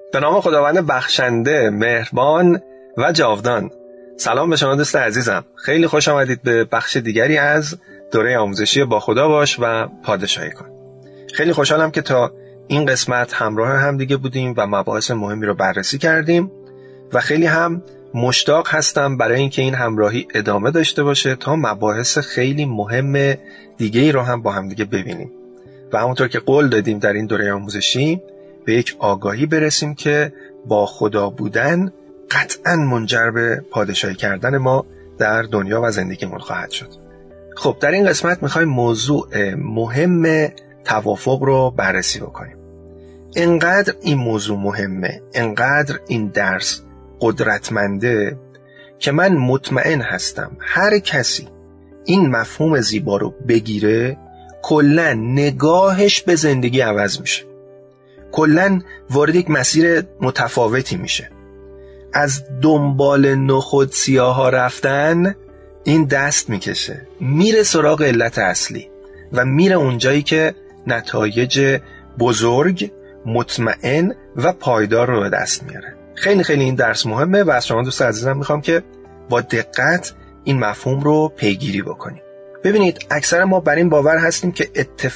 به نام خداوند بخشنده، مهربان و جاودان. سلام به شما دوست عزیزم. خیلی خوش آمدید به بخش دیگری از دوره آموزشی با خدا باش و پادشاهی کن. خیلی خوشحالم که تا این قسمت همراه هم دیگه بودیم و مباحث مهمی رو بررسی کردیم و خیلی هم مشتاق هستم برای اینکه این همراهی ادامه داشته باشه تا مباحث خیلی مهم دیگه‌ای رو هم با هم دیگه ببینیم و همونطور که قول دادیم در این دوره آموزشی به یک آگاهی برسیم که با خدا بودن قطعاً منجر به پادشاهی کردن ما در دنیا و زندگیمون خواهد شد. خب در این قسمت میخوایم موضوع مهم توافق رو بررسی بکنیم. انقدر این موضوع مهمه، انقدر این درس قدرتمنده که من مطمئن هستم هر کسی این مفهوم زیبا رو بگیره کلاً نگاهش به زندگی عوض میشه، کلاً وارد یک مسیر متفاوتی میشه. از دنبال نخود سیاها رفتن این دست میکشه، میره سراغ علت اصلی و میره اونجایی که نتایج بزرگ، مطمئن و پایدار رو به دست میاره. خیلی خیلی این درس مهمه و از شما دوست عزیزم میخوام که با دقت این مفهوم رو پیگیری بکنیم. ببینید اکثر ما بر این باور هستیم که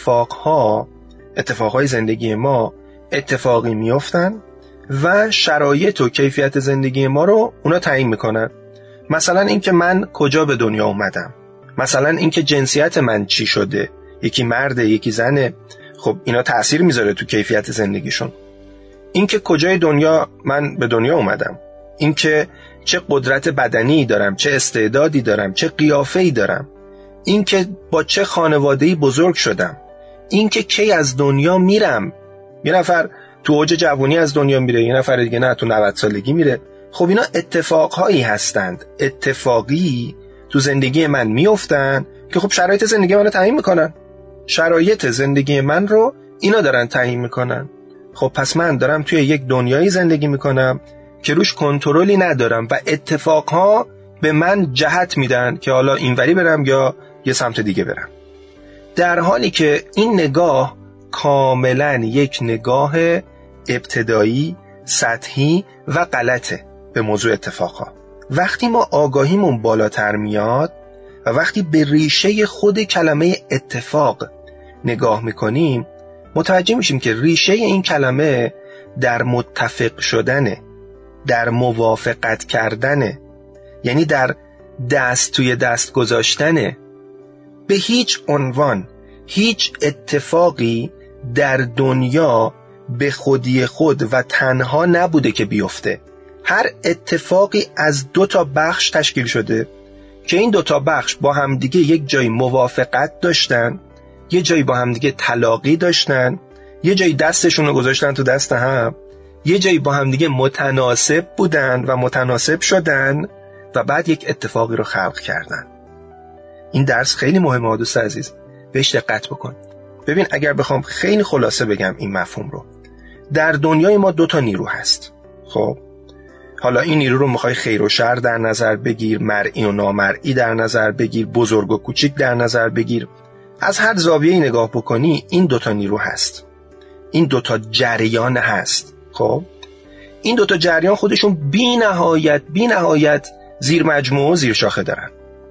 اتفاقهای زندگی ما اتفاقی میافتن و شرایط و کیفیت زندگی ما رو اونا تعیین میکنن. مثلا اینکه من کجا به دنیا اومدم، مثلا اینکه جنسیت من چی شده، یکی مرده یکی زنه، خب اینا تأثیر میذاره تو کیفیت زندگیشون. اینکه کجای دنیا من به دنیا اومدم، اینکه چه قدرت بدنی دارم، چه استعدادی دارم، چه قیافه‌ای دارم، اینکه با چه خانواده‌ای بزرگ شدم، اینکه کی از دنیا میرم. یه نفر تو اوج جوانی از دنیا میره، یه نفر دیگه نه تو 90 سالگی میره. خب اینا اتفاقهایی هستند، اتفاقی تو زندگی من میافتن که خب شرایط زندگی من رو تعیین میکنن. شرایط زندگی من رو اینا دارن تعیین میکنن. خب پس من دارم توی یک دنیایی زندگی میکنم که روش کنترلی ندارم و اتفاقها به من جهت میدن که حالا اینوری برم یا یه سمت دیگه برم، در حالی که این نگاه کاملا یک نگاه ابتدایی، سطحی و غلطه به موضوع اتفاقها. وقتی ما آگاهیمون بالاتر میاد و وقتی به ریشه خود کلمه اتفاق نگاه میکنیم متوجه میشیم که ریشه این کلمه در متفق شدنه، در موافقت کردنه، یعنی در دست توی دست گذاشتنه. به هیچ عنوان هیچ اتفاقی در دنیا به خودی خود و تنها نبوده که بیفته. هر اتفاقی از 2 بخش تشکیل شده که این 2 بخش با همدیگه یک جایی موافقت داشتن، یه جایی با همدیگه تلاقی داشتن، یه جایی دستشون رو گذاشتن تو دست هم، یه جایی با همدیگه متناسب بودن و متناسب شدن و بعد یک اتفاقی رو خلق کردن. این درس خیلی مهمه دوست عزیز، بهش دقت بکن. ببین اگر بخوام خیلی خلاصه بگم این مفهوم رو، در دنیای ما 2 نیرو هست. خب حالا این نیرو رو میخوای خیر و شر در نظر بگیر، مرئی و نامرئی در نظر بگیر، بزرگ و کوچیک در نظر بگیر، از هر زاویه‌ای نگاه بکنی این 2 نیرو هست، این 2 جریان هست. خب این 2 جریان خودشون بی نهایت زیر مجموعه و زیر شاخه دارن.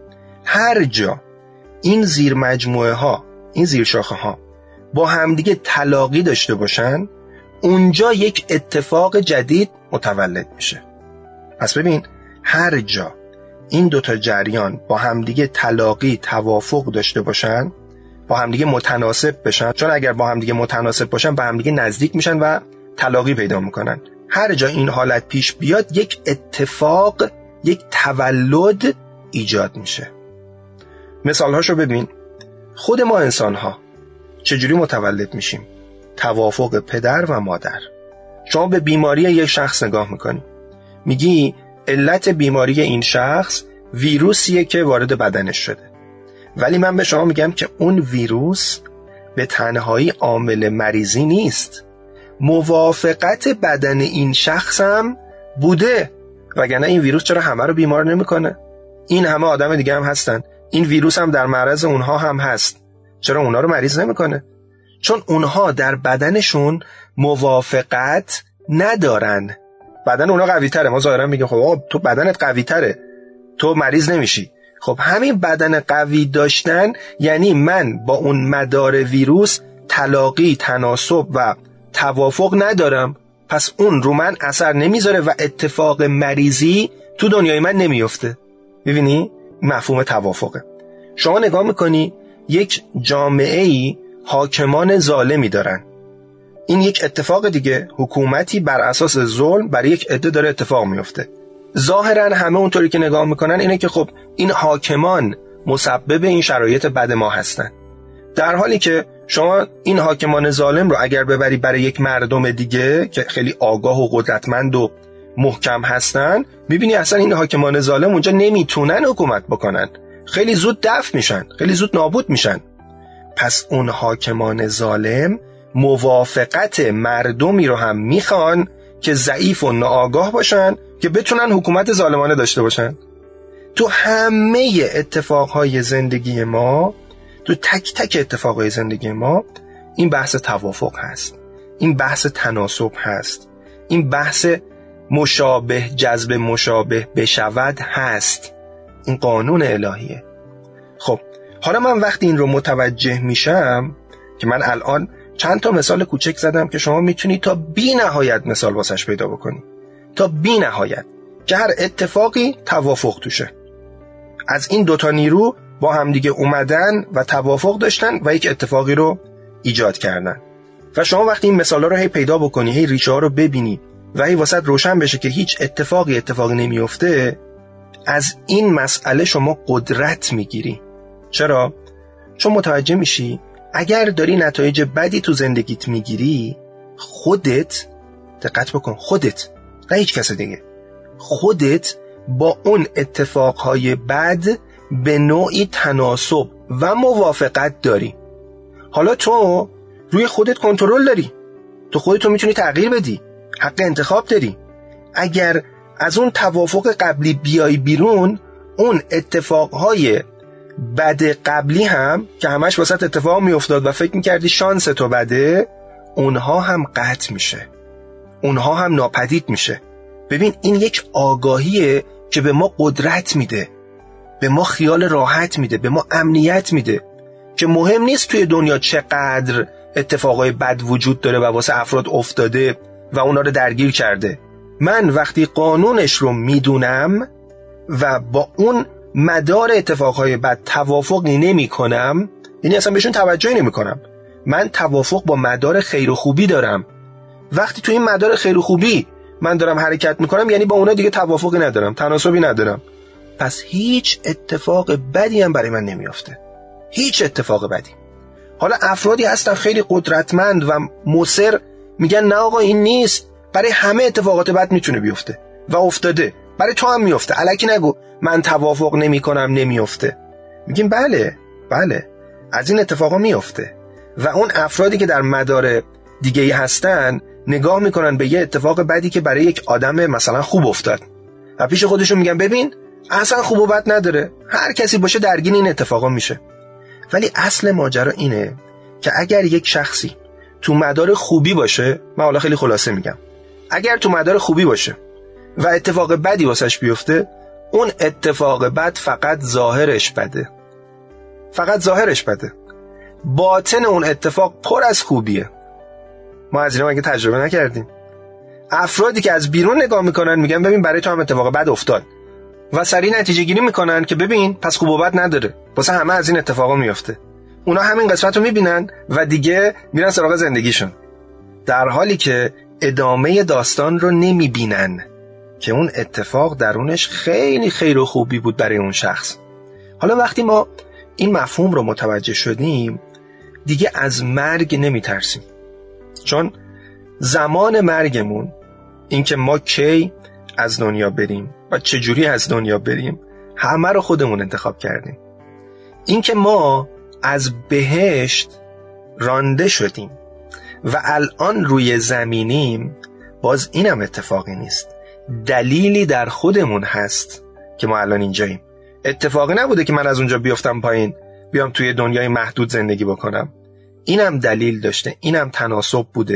هر جا این زیر مجموعه ها، این زیر شاخه ها با همدیگه تلاقی داشته باشن اونجا یک اتفاق جدید متولد میشه. پس ببین هر جا این 2 جریان با همدیگه تلاقی، توافق داشته باشن، با همدیگه متناسب بشن، چون اگر با همدیگه متناسب باشن به همدیگه نزدیک میشن و تلاقی پیدا میکنن. هر جا این حالت پیش بیاد یک اتفاق، یک تولد ایجاد میشه. مثالهاشو ببین. خود ما انسان ها چجوری متولد میشیم؟ توافق پدر و مادر. شما به بیماری یک شخص نگاه میکنی، میگی علت بیماری این شخص ویروسیه که وارد بدنش شده، ولی من به شما میگم که اون ویروس به تنهایی عامل مریضی نیست، موافقت بدن این شخص هم بوده، وگرنه این ویروس چرا همه رو بیمار نمیکنه؟ این همه آدم دیگه هم هستن، این ویروس هم در معرض اونها هم هست، چرا اونها رو مریض نمیکنه؟ چون اونها در بدنشون موافقت ندارن. بدن اونا قوی تره، ما ظاهرا میگیم خب تو بدنت قوی تره، تو مریض نمیشی. خب همین بدن قوی داشتن یعنی من با اون مدار ویروس تلاقی، تناسب و توافق ندارم، پس اون رو من اثر نمیذاره و اتفاق مریضی تو دنیای من نمیفته. میبینی؟ مفهوم توافقه. شما نگاه میکنی یک جامعه‌ای حاکمان ظالمی دارن، این یک اتفاق دیگه، حکومتی بر اساس ظلم برای یک عده داره اتفاق میفته. ظاهرا همه اونطوری که نگاه میکنن اینه که خب این حاکمان مسبب این شرایط بد ما هستن، در حالی که شما این حاکمان ظالم رو اگر ببری برای یک مردم دیگه که خیلی آگاه و قدرتمند و محکم هستن، میبینی اصلا این حاکمان ظالم اونجا نمیتونن حکومت بکنن، خیلی زود دفع میشن، خیلی زود نابود میشن. پس اون حاکمان ظالم موافقت مردمی رو هم میخوان که ضعیف و ناآگاه باشن که بتونن حکومت ظالمانه داشته باشن. تو همه اتفاقهای زندگی ما، تو تک تک اتفاقهای زندگی ما این بحث توافق هست، این بحث تناسب هست، این بحث مشابه جذب مشابه بشود هست. این قانون الهیه. خب حالا من وقتی این رو متوجه میشم که من الان چند تا مثال کوچک زدم که شما میتونی تا بی نهایت مثال واسش پیدا بکنی، تا بی نهایت، که هر اتفاقی توافق توشه. از این دوتا نیرو با همدیگه اومدن و توافق داشتن و یک اتفاقی رو ایجاد کردن. و شما وقتی این مثالا رو هی پیدا بکنی، هی ریشه ها رو ببینی و هی واسط روشن بشه که هیچ اتفاقی نمیفته، از این مسئله شما قدرت میگیری. چرا؟ چون متوجه میشی اگر داری نتایج بدی تو زندگیت میگیری، خودت، دقت بکن، خودت، نه هیچ کس دیگه، خودت با اون اتفاقهای بد به نوعی تناسب و موافقت داری. حالا تو روی خودت کنترل داری، تو خودتو میتونی تغییر بدی، حق انتخاب داری. اگر از اون توافق قبلی بیای بیرون، اون اتفاقهای بد قبلی هم که همش واسط اتفاق میافتاد و فکر میکردی شانس تو بده، اونها هم قطع میشه، اونها هم ناپدید میشه. ببین این یک آگاهیه که به ما قدرت میده، به ما خیال راحت میده، به ما امنیت میده که مهم نیست توی دنیا چقدر اتفاقای بد وجود داره و واسه افراد افتاده و اونا رو درگیر کرده. من وقتی قانونش رو میدونم و با اون مدار اتفاقهای بد توافقی نمی کنم، یعنی اصلا بهشون توجهی نمی کنم، من توافق با مدار خیر و خوبی دارم. وقتی تو این مدار خیر و خوبی من دارم حرکت میکنم، یعنی با اونا دیگه توافقی ندارم، تناسبی ندارم، پس هیچ اتفاق بدی هم برای من نمیافته، هیچ اتفاق بدی. حالا افرادی هستن خیلی قدرتمند و مصر میگن نه آقا این نیست، برای همه اتفاقات بد میتونه بیفته و افتاده، برای تو هم میفته، الکی نگو من توافق نمی کنم نمیفته. میگیم بله از این اتفاقا میفته. و اون افرادی که در مدار دیگه‌ای هستن نگاه میکنن به یه اتفاق بدی که برای یک آدم مثلا خوب افتاد و پیش خودشون میگن ببین اصلا خوب و بد نداره، هر کسی باشه درگیر این اتفاقا میشه. ولی اصل ماجرا اینه که اگر یک شخصی تو مدار خوبی باشه، من حالا خیلی خلاصه میگم، اگر تو مدار خوبی باشه و اتفاق بدی واسش بیفته، اون اتفاق بد فقط ظاهرش بده، فقط ظاهرش بده، باطن اون اتفاق پر از خوبیه. ما از اینا مگه تجربه نکردیم؟ افرادی که از بیرون نگاه میکنن میگن ببین برای تو هم اتفاق بد افتاد و سریع نتیجه گیری میکنن که ببین پس خوب و بد نداره، واسه همه از این اتفاقا میفته. اونا همین قسمت رو میبینن و دیگه میرن سراغ زندگیشون، در حالی که ادامه داستان رو نمیبینن که اون اتفاق درونش خیلی خیر و خوبی بود برای اون شخص. حالا وقتی ما این مفهوم رو متوجه شدیم، دیگه از مرگ نمیترسیم، چون زمان مرگمون، این که ما کی از دنیا بریم و چجوری از دنیا بریم، همه رو خودمون انتخاب کردیم. این که ما از بهشت رانده شدیم و الان روی زمینیم، باز اینم اتفاقی نیست، دلیلی در خودمون هست که ما الان اینجاییم. اتفاقی نبوده که من از اونجا بیفتم پایین بیام توی دنیای محدود زندگی بکنم، اینم دلیل داشته، اینم تناسب بوده،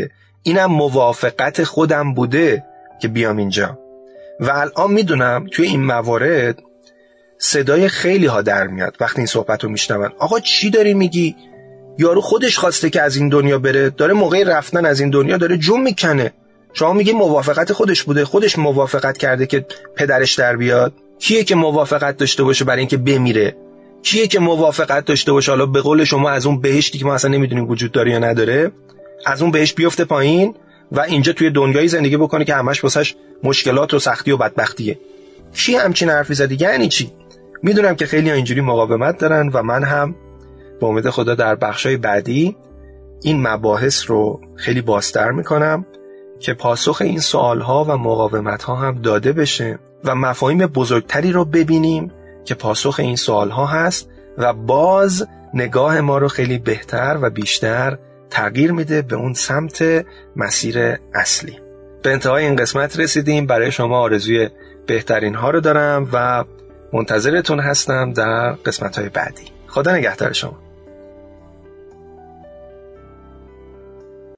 اینم موافقت خودم بوده که بیام اینجا. و الان میدونم توی این موارد صدای خیلی ها در میاد وقتی این صحبت رو میشنون. آقا چی داری میگی؟ یارو خودش خواسته که از این دنیا بره، داره موقع رفتن از این دنیا داره جون میکنه، شما میگی موافقت خودش بوده، خودش موافقت کرده که پدرش در بیاد؟ کیه که موافقت داشته باشه برای اینکه بمیره؟ کیه که موافقت داشته باشه حالا به قول شما از اون بهشتی که ما اصلا نمیدونیم وجود داره یا نداره، از اون بهشت بیفته پایین و اینجا توی دنیایی زندگی بکنه که همش واسش مشکلات و سختی و بدبختیه؟ کی همچین حرفی زده؟ یعنی چی؟ میدونم که خیلی اینجوری مقاومت دارن و من هم با امید خدا در بخشای بعدی این مباحث رو خیلی بازتر میکنم که پاسخ این سوالها و مقاومتها هم داده بشه و مفاهیم بزرگتری رو ببینیم که پاسخ این سوالها هست و باز نگاه ما رو خیلی بهتر و بیشتر تغییر میده به اون سمت مسیر اصلی. به انتهای این قسمت رسیدیم. برای شما آرزوی بهترین ها رو دارم و منتظرتون هستم در قسمت‌های بعدی. خدا نگهدار شما.